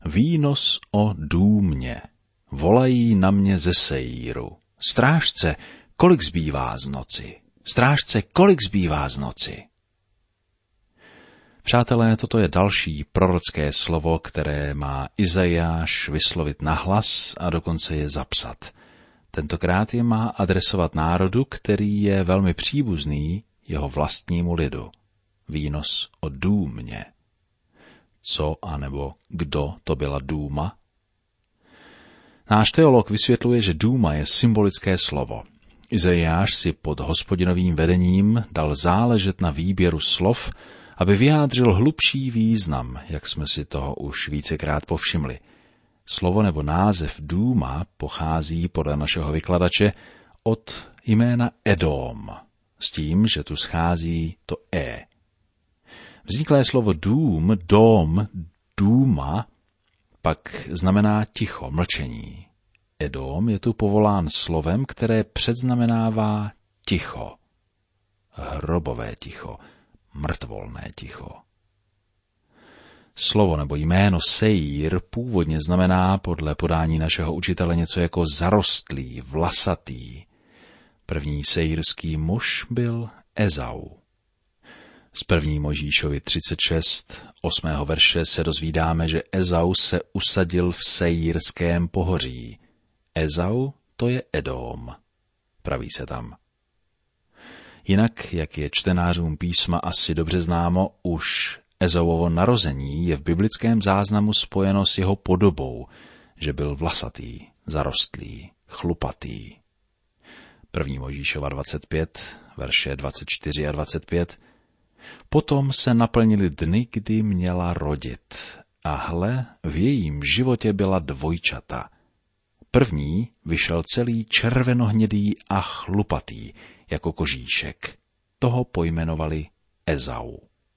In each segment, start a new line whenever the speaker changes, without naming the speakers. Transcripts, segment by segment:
Výnos o Dúmě. Volají na mě ze Sejíru. Strážce, kolik zbývá z noci? Strážce, kolik zbývá z noci? Přátelé, toto je další prorocké slovo, které má Izajáš vyslovit nahlas a dokonce je zapsat. Tentokrát je má adresovat národu, který je velmi příbuzný jeho vlastnímu lidu. Výnos o Dúmě. Co anebo kdo to byla Dúma? Náš teolog vysvětluje, že Dúma je symbolické slovo. Izajáš si pod Hospodinovým vedením dal záležet na výběru slov, aby vyjádřil hlubší význam, jak jsme si toho už vícekrát povšimli. Slovo nebo název Dúma pochází podle našeho vykladače od jména Edom, s tím, že tu schází to E. Vzniklé slovo dům, dom, dúma pak znamená ticho, mlčení. Edom je tu povolán slovem, které předznamenává ticho. Hrobové ticho, mrtvolné ticho. Slovo nebo jméno Sejír původně znamená podle podání našeho učitele něco jako zarostlý, vlasatý. První sejírský muž byl Ezau. Z 1. Mojžíšovi 36, 8. verše se dozvídáme, že Ezau se usadil v Sejírském pohoří. Ezau to je Edom. Praví se tam. Jinak, jak je čtenářům písma asi dobře známo, už Ezauovo narození je v biblickém záznamu spojeno s jeho podobou, že byl vlasatý, zarostlý, chlupatý. 1. Mojžíšova 25, verše 24 a 25. Potom se naplnily dny, kdy měla rodit. A hle, v jejím životě byla dvojčata. První vyšel celý červenohnědý a chlupatý, jako kožíšek. Toho pojmenovali Ezau.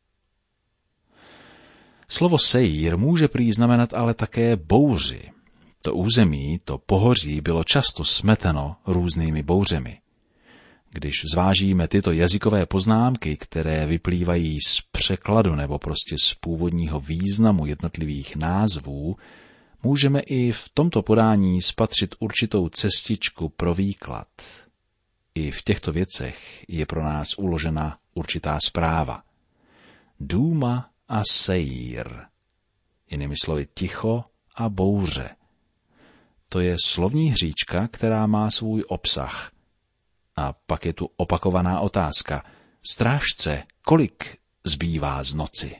Slovo Sejír může prý znamenat ale také bouři. To území, to pohoří bylo často smeteno různými bouřemi. Když zvážíme tyto jazykové poznámky, které vyplývají z překladu nebo prostě z původního významu jednotlivých názvů, můžeme i v tomto podání spatřit určitou cestičku pro výklad. I v těchto věcech je pro nás uložena určitá zpráva. Dúma a Sejír. Jinými slovy ticho a bouře. To je slovní hříčka, která má svůj obsah. A pak je tu opakovaná otázka. Strážce, kolik zbývá z noci?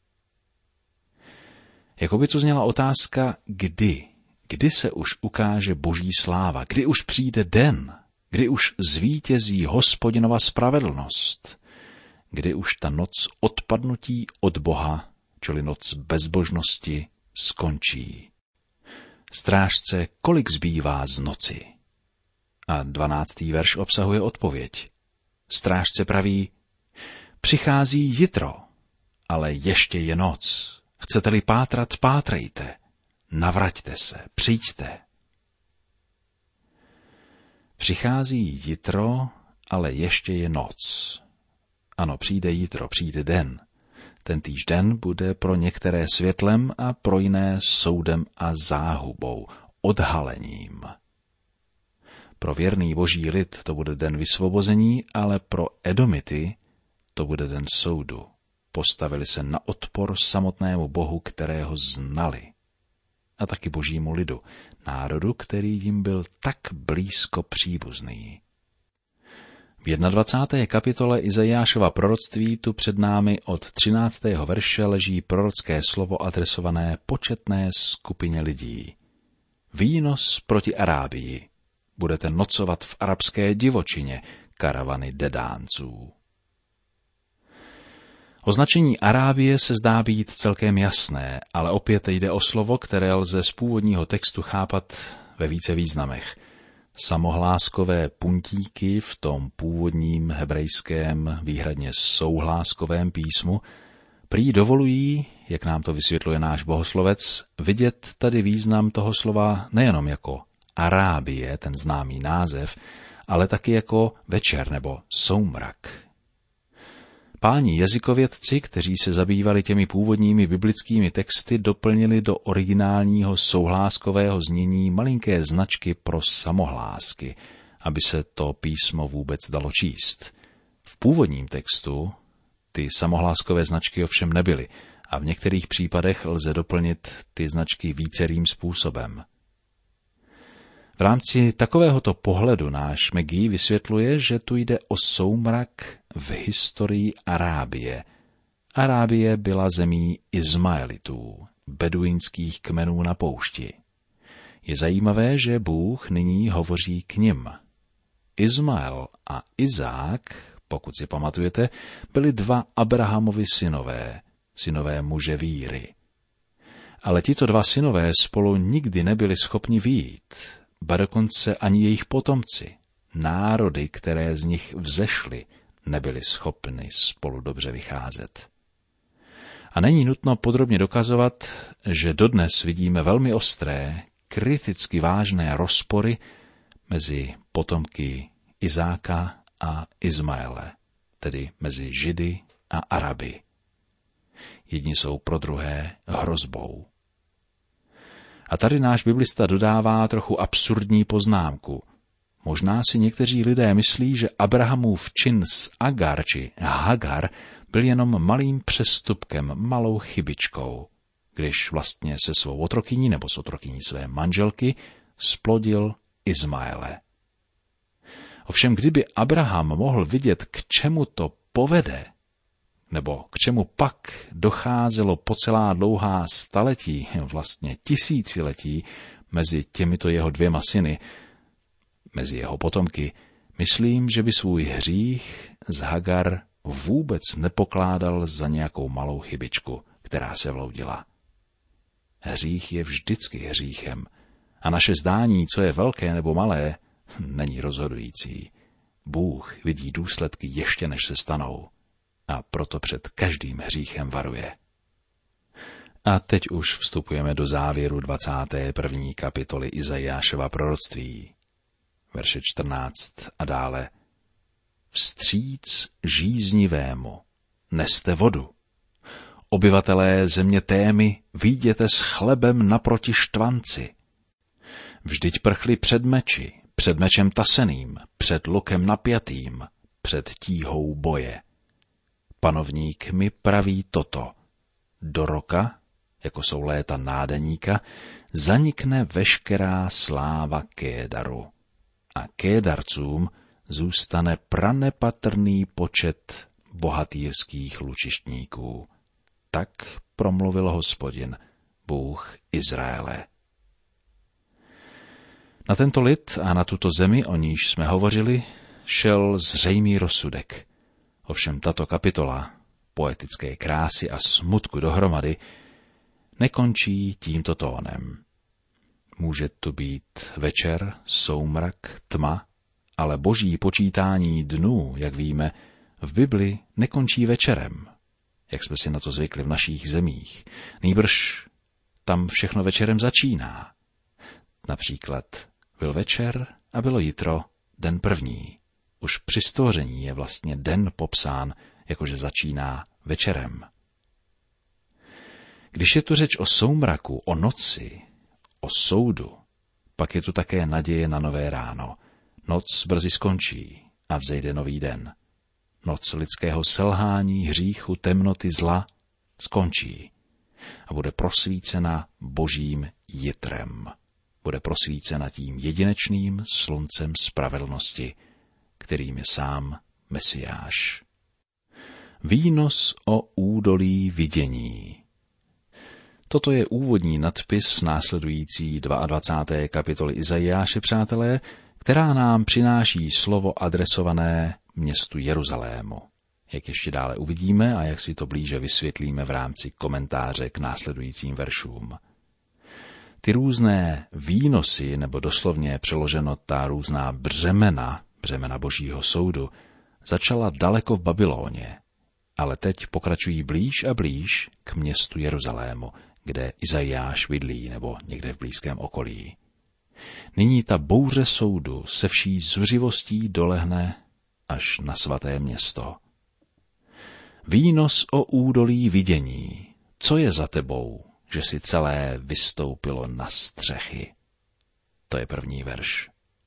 Jakoby tu zněla otázka, kdy? Kdy se už ukáže boží sláva? Kdy už přijde den? Kdy už zvítězí Hospodinova spravedlnost? Kdy už ta noc odpadnutí od Boha, čili noc bezbožnosti, skončí? Strážce, kolik zbývá z noci? A 12. verš obsahuje odpověď. Strážce praví, přichází jitro, ale ještě je noc. Chcete-li pátrat, pátrejte. Navraťte se, přijďte. Přichází jitro, ale ještě je noc. Ano, přijde jitro, přijde den. Tentýž den bude pro některé světlem a pro jiné soudem a záhubou, odhalením. Pro věrný boží lid to bude den vysvobození, ale pro Edomity to bude den soudu. Postavili se na odpor samotnému Bohu, kterého znali. A taky božímu lidu, národu, který jim byl tak blízko příbuzný. V 21. kapitole Izajášova proroctví tu před námi od 13. verše leží prorocké slovo adresované početné skupině lidí. Výnos proti Arábii. Budete nocovat v arabské divočině, karavany Dedánců. Označení Arábie se zdá být celkem jasné, ale opět jde o slovo, které lze z původního textu chápat ve více významech. Samohláskové puntíky v tom původním hebrejském, výhradně souhláskovém písmu prý dovolují, jak nám to vysvětluje náš bohoslovec, vidět tady význam toho slova nejenom jako Arábie, ten známý název, ale taky jako večer nebo soumrak. Páni jazykovědci, kteří se zabývali těmi původními biblickými texty, doplnili do originálního souhláskového znění malinké značky pro samohlásky, aby se to písmo vůbec dalo číst. V původním textu ty samohláskové značky ovšem nebyly a v některých případech lze doplnit ty značky vícerým způsobem. V rámci takovéhoto pohledu náš McGee vysvětluje, že tu jde o soumrak v historii Arábie. Arábie byla zemí Izmaelitů, beduínských kmenů na poušti. Je zajímavé, že Bůh nyní hovoří k nim. Izmael a Izák, pokud si pamatujete, byli dva Abrahamovi synové muže víry. Ale tito dva synové spolu nikdy nebyli schopni vyjít, ba dokonce ani jejich potomci, národy, které z nich vzešly, nebyly schopny spolu dobře vycházet. A není nutno podrobně dokazovat, že dodnes vidíme velmi ostré, kriticky vážné rozpory mezi potomky Izáka a Izmaele, tedy mezi Židy a Araby. Jedni jsou pro druhé hrozbou. A tady náš biblista dodává trochu absurdní poznámku. Možná si někteří lidé myslí, že Abrahamův čin s Agar či Hagar byl jenom malým přestupkem, malou chybičkou, když vlastně se svou otrokyní nebo s otrokyní své manželky splodil Izmaele. Ovšem, kdyby Abraham mohl vidět, k čemu to povede, nebo k čemu pak docházelo po celá dlouhá staletí, vlastně tisíciletí, mezi těmito jeho dvěma syny, mezi jeho potomky, myslím, že by svůj hřích z Hagar vůbec nepokládal za nějakou malou chybičku, která se vloudila. Hřích je vždycky hříchem a naše zdání, co je velké nebo malé, není rozhodující. Bůh vidí důsledky ještě než se stanou a proto před každým hříchem varuje. A teď už vstupujeme do závěru 21. kapitoly Izajášova proroctví. Verše 14 a dále. Vstříc žíznivému, neste vodu. Obyvatelé země Témy, vyjděte s chlebem naproti štvanci. Vždyť prchli před mečem taseným, před lukem napjatým, před tíhou boje. Panovník mi praví toto. Do roka, jako jsou léta nádeníka, zanikne veškerá sláva Kédaru. A Kédarcům zůstane pranepatrný počet bohatýrských lučištníků. Tak promluvil Hospodin, Bůh Izraele. Na tento lid a na tuto zemi, o níž jsme hovořili, šel zřejmý rozsudek. Ovšem tato kapitola poetické krásy a smutku dohromady nekončí tímto tónem. Může tu být večer, soumrak, tma, ale boží počítání dnů, jak víme, v Bibli nekončí večerem, jak jsme si na to zvykli v našich zemích. Nýbrž tam všechno večerem začíná. Například byl večer a bylo jitro, den první. Už při stvoření je vlastně den popsán, jakože začíná večerem. Když je tu řeč o soumraku, o noci, o soudu, pak je tu také naděje na nové ráno. Noc brzy skončí a vzejde nový den. Noc lidského selhání, hříchu, temnoty, zla skončí a bude prosvícena božím jitrem. Bude prosvícena tím jedinečným sluncem spravedlnosti, kterým je sám Mesiáš. Výnos o údolí vidění. Toto je úvodní nadpis v následující 22. kapitoly Izajáše, přátelé, která nám přináší slovo adresované městu Jeruzalému. Jak ještě dále uvidíme a jak si to blíže vysvětlíme v rámci komentáře k následujícím veršům. Ty různé výnosy, nebo doslovně přeloženo ta různá břemena božího soudu, začala daleko v Babyloně, ale teď pokračují blíž a blíž k městu Jeruzalému, kde Izajáš bydlí nebo někde v blízkém okolí. Nyní ta bouře soudu se vší zuřivostí dolehne až na svaté město. Výnos o údolí vidění. Co je za tebou, že si celé vystoupilo na střechy? To je první verš.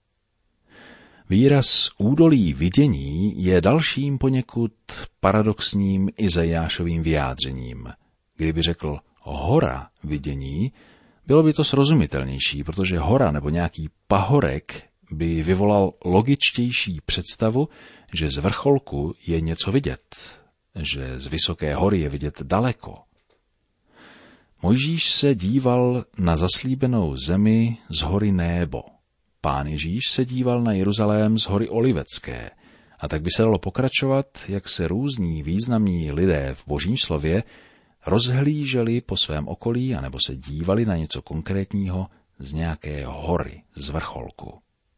Výraz údolí vidění je dalším poněkud paradoxním Izajášovým vyjádřením. Kdyby řekl hora vidění, bylo by to srozumitelnější, protože hora nebo nějaký pahorek by vyvolal logičtější představu, že z vrcholku je něco vidět, že z vysoké hory je vidět daleko. Mojžíš se díval na zaslíbenou zemi z hory Nébo. Pán Ježíš se díval na Jeruzalém z hory Olivecké. A tak by se dalo pokračovat, jak se různí významní lidé v Božím slově rozhlíželi po svém okolí anebo se dívali na něco konkrétního z nějaké hory, z vrcholku.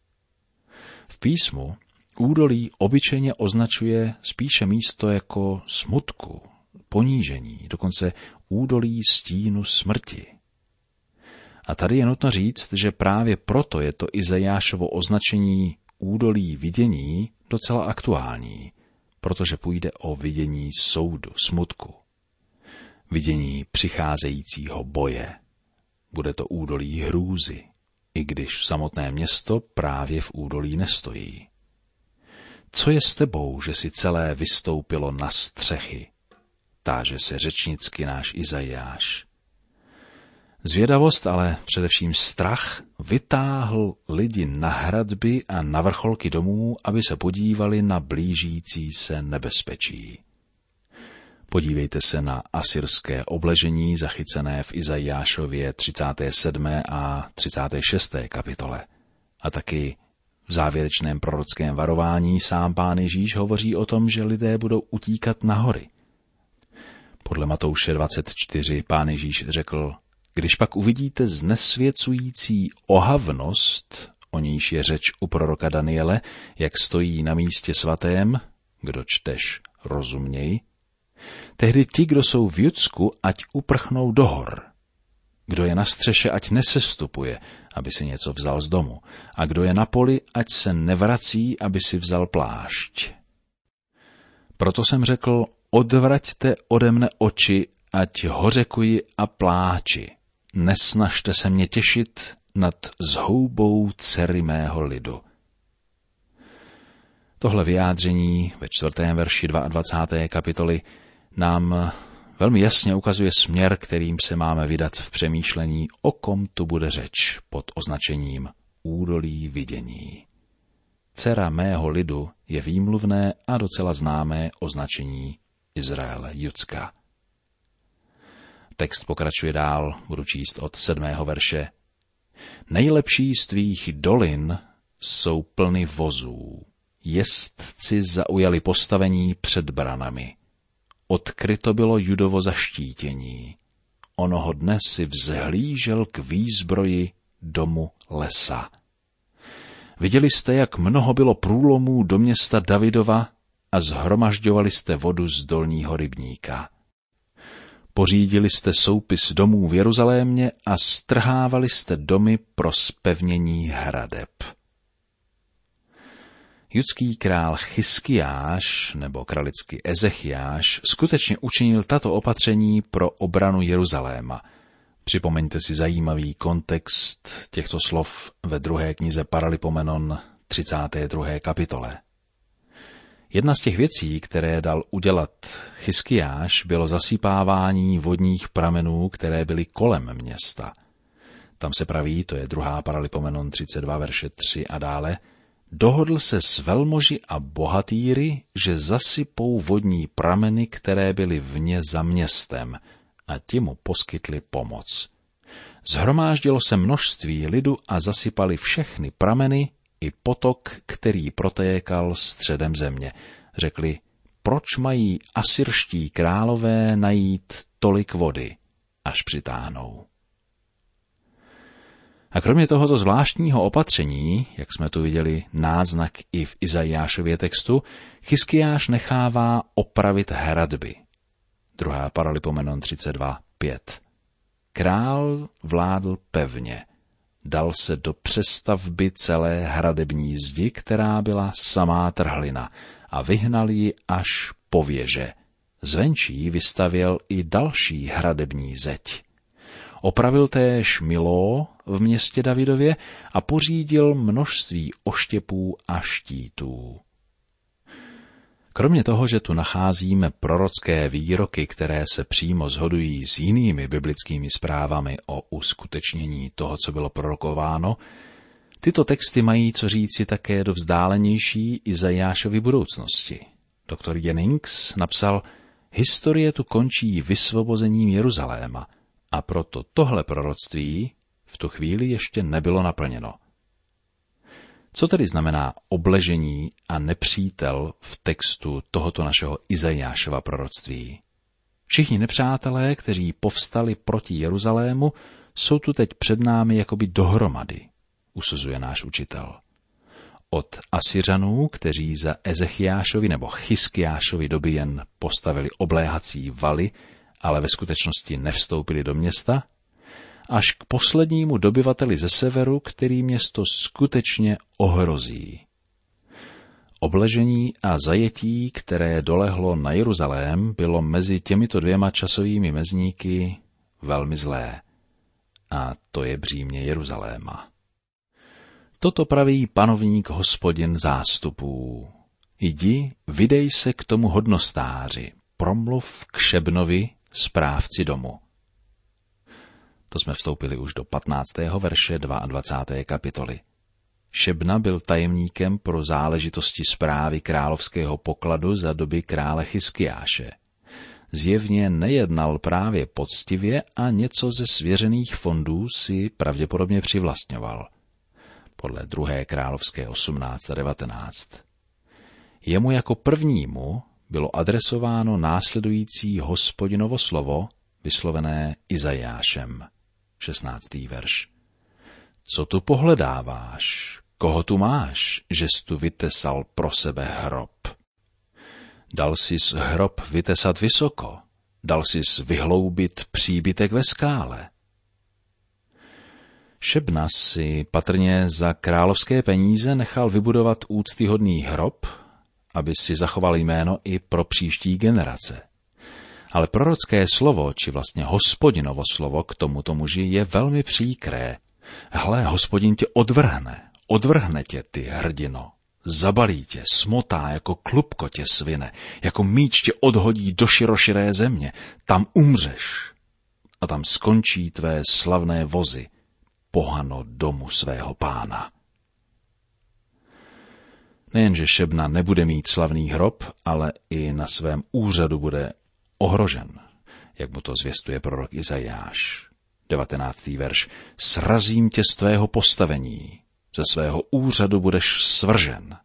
V písmu údolí obyčejně označuje spíše místo jako smutku, ponížení, dokonce údolí stínu smrti. A tady je nutno říct, že právě proto je to Izajášovo označení údolí vidění docela aktuální, protože půjde o vidění soudu, smutku, vidění přicházejícího boje. Bude to údolí hrůzy, i když samotné město právě v údolí nestojí. Co je s tebou, že si celé vystoupilo na střechy? Táže se řečnicky náš Izajáš. Zvědavost, ale především strach vytáhl lidi na hradby a na vrcholky domů, aby se podívali na blížící se nebezpečí. Podívejte se na asyrské obležení zachycené v Izajášově 37. a 36. kapitole. A taky v závěrečném prorockém varování sám Pán Ježíš hovoří o tom, že lidé budou utíkat na hory. Podle Matouše 24 Pán Ježíš řekl: Když pak uvidíte znesvěcující ohavnost, o níž je řeč u proroka Daniele, jak stojí na místě svatém, kdo čteš, rozuměj, tehdy ti, kdo jsou v Judsku, ať uprchnou do hor. Kdo je na střeše, ať nesestupuje, aby si něco vzal z domu. A kdo je na poli, ať se nevrací, aby si vzal plášť. Proto jsem řekl, odvraťte ode mne oči, ať hořekuji a pláči. Nesnažte se mě těšit nad zhoubou dcery mého lidu. Tohle vyjádření ve 4. verši 22. kapitoly nám velmi jasně ukazuje směr, kterým se máme vydat v přemýšlení, o kom tu bude řeč pod označením údolí vidění. Dcera mého lidu je výmluvné a docela známé označení Izraele, Judska. Text pokračuje dál, budu číst od 7. verše. Nejlepší z tvých dolin jsou plny vozů. Jezdci zaujali postavení před branami. Odkryto bylo Judovo zaštítění. Onoho dne si vzhlížel k výzbroji domu lesa. Viděli jste, jak mnoho bylo průlomů do města Davidova a zhromažďovali jste vodu z dolního rybníka. Pořídili jste soupis domů v Jeruzalémě a strhávali jste domy pro zpevnění hradeb. Judský král Chiskiáš, nebo kralicky Ezechiáš, skutečně učinil tato opatření pro obranu Jeruzaléma. Připomeňte si zajímavý kontext těchto slov ve 2. knize Paralipomenon 32. kapitole. Jedna z těch věcí, které dal udělat Chiskiáš, bylo zasypávání vodních pramenů, které byly kolem města. Tam se praví, to je 2. Paralipomenon 32, verše 3 a dále, dohodl se s velmoži a bohatýry, že zasypou vodní prameny, které byly vně za městem, a ti mu poskytli pomoc. Zhromáždilo se množství lidu a zasypali všechny prameny i potok, který protékal středem země. Řekli, proč mají asyrští králové najít tolik vody, až přitáhnou. A kromě tohoto zvláštního opatření, jak jsme tu viděli náznak i v Izajášově textu, Chiskiáš nechává opravit hradby. 2. Paralipomenon 32:5. Král vládl pevně. Dal se do přestavby celé hradební zdi, která byla samá trhlina, a vyhnal ji až po věže. Zvenčí vystavěl i další hradební zeď. Opravil též Miló v městě Davidově a pořídil množství oštěpů a štítů. Kromě toho, že tu nacházíme prorocké výroky, které se přímo shodují s jinými biblickými zprávami o uskutečnění toho, co bylo prorokováno, tyto texty mají co říci také do vzdálenější Izajášovy budoucnosti. Dr. Jennings napsal, historie tu končí vysvobozením Jeruzaléma a proto tohle proroctví v tu chvíli ještě nebylo naplněno. Co tedy znamená obležení a nepřítel v textu tohoto našeho Izajášova proroctví? Všichni nepřátelé, kteří povstali proti Jeruzalému, jsou tu teď před námi jakoby dohromady, usuzuje náš učitel. Od Asyřanů, kteří za Ezechiášovi nebo Chiskiášovi doby jen postavili obléhací valy, ale ve skutečnosti nevstoupili do města, až k poslednímu dobyvateli ze severu, který město skutečně ohrozí. Obležení a zajetí, které dolehlo na Jeruzalém, bylo mezi těmito dvěma časovými mezníky velmi zlé. A to je břímě Jeruzaléma. Toto praví panovník Hospodin zástupů. Jdi, vydej se k tomu hodnostáři, promluv k Šebnovi, správci domu. To jsme vstoupili už do 15. verše 22. kapitoly. Šebna byl tajemníkem pro záležitosti správy královského pokladu za doby krále Chiskiáše. Zjevně nejednal právě poctivě a něco ze svěřených fondů si pravděpodobně přivlastňoval. Podle 2. královské 18 a 19. Jemu jako prvnímu bylo adresováno následující Hospodinovo slovo, vyslovené Izajášem. 16. verš. Co tu pohledáváš? Koho tu máš, že jsi tu vytesal pro sebe hrob? Dal sis hrob vytesat vysoko, dal sis vyhloubit příbytek ve skále. Šebna si patrně za královské peníze nechal vybudovat úctyhodný hrob, aby si zachoval jméno i pro příští generace. Ale prorocké slovo, či vlastně Hospodinovo slovo k tomuto muži je velmi příkré. Hle, Hospodin tě odvrhne tě, ty hrdino. Zabalí tě, smotá, jako klubko tě svine, jako míč tě odhodí do široširé země. Tam umřeš a tam skončí tvé slavné vozy, pohano domu svého pána. Nejenže Šebna nebude mít slavný hrob, ale i na svém úřadu bude ohrožen, jak mu to zvěstuje prorok Izajáš. 19. verš. Srazím tě z tvého postavení, ze svého úřadu budeš svržen.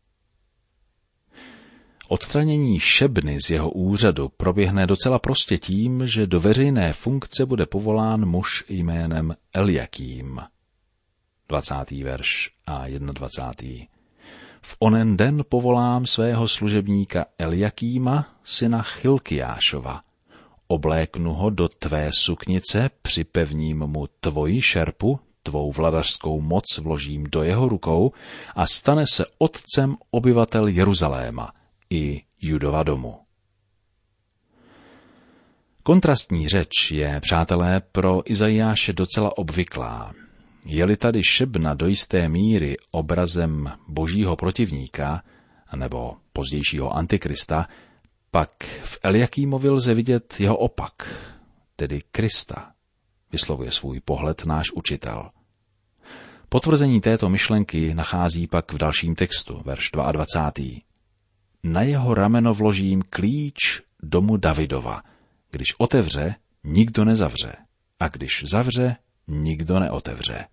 Odstranění Šebny z jeho úřadu proběhne docela prostě tím, že do veřejné funkce bude povolán muž jménem Eljakým. 20. verš a 21. V onen den povolám svého služebníka Eljakýma, syna Chilkiášova. Obléknu ho do tvé suknice, připevním mu tvoji šerpu, tvou vladařskou moc vložím do jeho rukou a stane se otcem obyvatel Jeruzaléma i Judova domu. Kontrastní řeč je, přátelé, pro Izajáše docela obvyklá. Je-li tady Šebna do jisté míry obrazem božího protivníka, nebo pozdějšího antikrista, pak v Eljakýmovi lze vidět jeho opak, tedy Krista, vyslovuje svůj pohled náš učitel. Potvrzení této myšlenky nachází pak v dalším textu, verš 22. Na jeho rameno vložím klíč domu Davidova. Když otevře, nikdo nezavře. A když zavře, nikdo neotevře.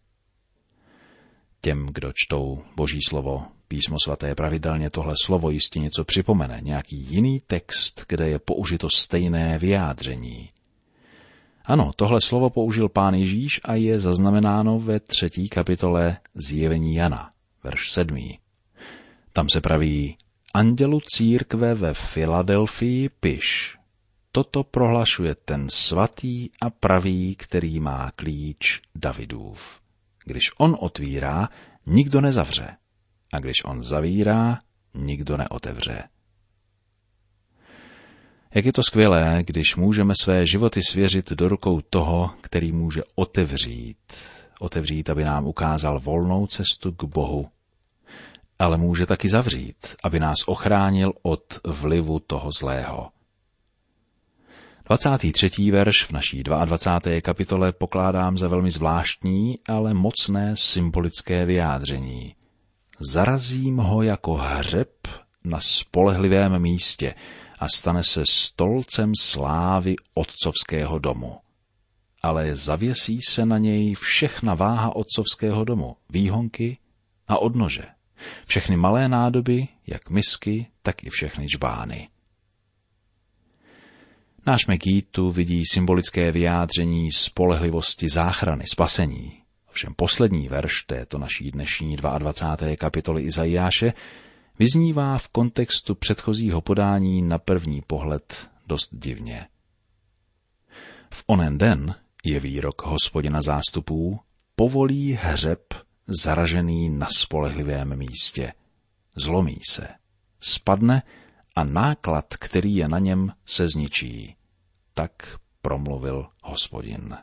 Těm, kdo čtou Boží slovo, Písmo svaté, pravidelně tohle slovo jistě něco připomene, nějaký jiný text, kde je použito stejné vyjádření. Ano, tohle slovo použil Pán Ježíš a je zaznamenáno ve 3. kapitole Zjevení Jana, verš 7. Tam se praví: Andělu církve ve Filadelfii piš. Toto prohlašuje ten svatý a pravý, který má klíč Davidův. Když on otvírá, nikdo nezavře. A když on zavírá, nikdo neotevře. Jak je to skvělé, když můžeme své životy svěřit do rukou toho, který může otevřít, aby nám ukázal volnou cestu k Bohu, ale může taky zavřít, aby nás ochránil od vlivu toho zlého. 23. verš v naší 22. kapitole pokládám za velmi zvláštní, ale mocné symbolické vyjádření. Zarazím ho jako hřeb na spolehlivém místě a stane se stolcem slávy otcovského domu. Ale zavěsí se na něj všechna váha otcovského domu, výhonky a odnože. Všechny malé nádoby, jak misky, tak i všechny džbány. Náš Megíd tu vidí symbolické vyjádření spolehlivosti záchrany, spasení. Ovšem poslední verš této naší dnešní 22. kapitoly Izajáše vyznívá v kontextu předchozího podání na první pohled dost divně. V onen den, je výrok Hospodina zástupů, povolí hřeb zaražený na spolehlivém místě. Zlomí se, spadne a náklad, který je na něm, se zničí. Tak promluvil Hospodin.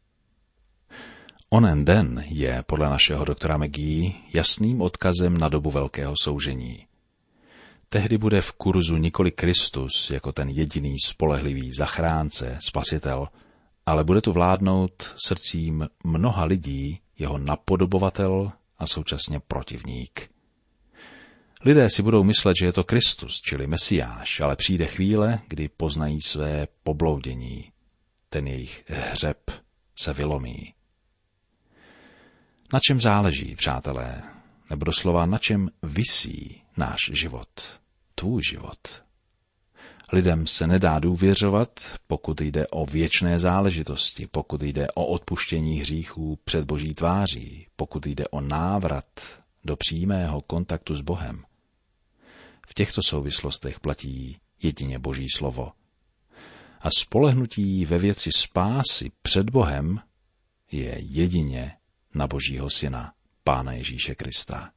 Onen den je podle našeho doktora Maggie jasným odkazem na dobu velkého soužení. Tehdy bude v kurzu nikoli Kristus jako ten jediný spolehlivý zachránce, spasitel, ale bude tu vládnout srdcím mnoha lidí jeho napodobovatel a současně protivník. Lidé si budou myslet, že je to Kristus, čili Mesiáš, ale přijde chvíle, kdy poznají své pobloudění. Ten jejich hřeb se vylomí. Na čem záleží, přátelé, nebo doslova na čem visí náš život, tvůj život? Lidem se nedá důvěřovat, pokud jde o věčné záležitosti, pokud jde o odpuštění hříchů před Boží tváří, pokud jde o návrat do přímého kontaktu s Bohem. V těchto souvislostech platí jedině Boží slovo. A spolehnutí ve věci spásy před Bohem je jedině na Božího Syna, Pána Ježíše Krista.